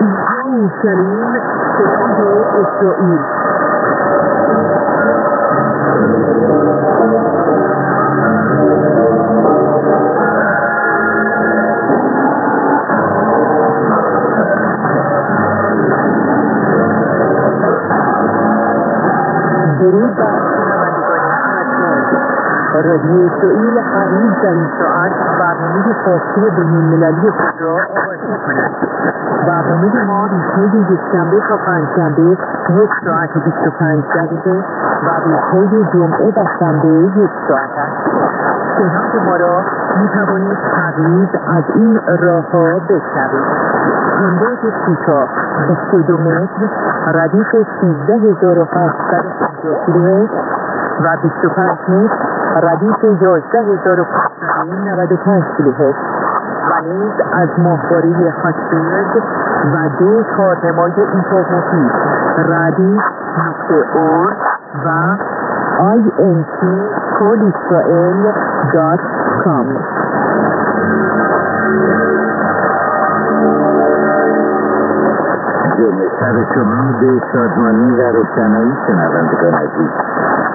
اورشلیم سپاه اسرائیل. درود بر شنوندگان ارجمند. رادیو اسرائیل قریب در این ساعت برنامه فارسی بین‌المللی خود را آغاز می‌کند. برنامه ما روزهای یکشنبه تا پنجشنبه 1 ساعت 25 دقیقه و روزهای جمعه و شنبه 1 ساعت است. صدای ما را می‌توانید تقریب از این راه‌ها بشنوید: امواج کوتاه 22 متر، ردیف 13750 کیلوهرتز و 25 متر، ردیف 11595 کیلوهرتز و نیز از ماهواره هاتبرد و 2 کارنمای اینترنتی ردیف.org و intcolisrael.com. جمعه شب شما به شادمانی و روشنایی شنوندگان عزیز.